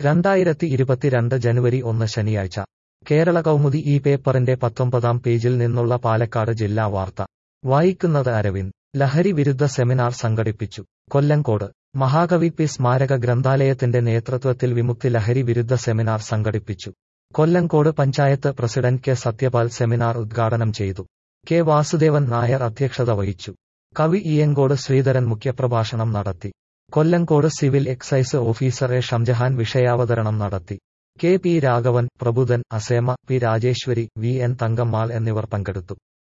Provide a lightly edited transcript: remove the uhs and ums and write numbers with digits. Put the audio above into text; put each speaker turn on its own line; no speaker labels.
2022 ജനുവരി 1 ശനിയാഴ്ച കേരള കൗമുദി ഈ പേപ്പറിന്റെ 19-ാം പേജിൽ നിന്നുള്ള പാലക്കാട് ജില്ലാ വാർത്ത വായിക്കുന്നത് അരവിന്ദ്. ലഹരി വിരുദ്ധ സെമിനാർ സംഘടിപ്പിച്ചു. കൊല്ലങ്കോട് മഹാകവി പി സ്മാരക ഗ്രന്ഥാലയത്തിന്റെ നേതൃത്വത്തിൽ വിമുക്തി ലഹരി വിരുദ്ധ സെമിനാർ സംഘടിപ്പിച്ചു. Kollengode panchayat president K Sathyapal seminar ഉദ്ഘാടനം ചെയ്തു. കെ വാസുദേവൻ നായർ അധ്യക്ഷത വഹിച്ചു. കവി ഇയങ്കോട് ശ്രീധരൻ മുഖ്യപ്രഭാഷണം നടത്തി. Kollengode civil excise officer A Shamjahan വിഷയാവതരണം നടത്തി. K P Raghavan, Prabudhan, Aseema, P Rajeshwari, V N Thankammal എന്നിവർ പങ്കെടുത്തു.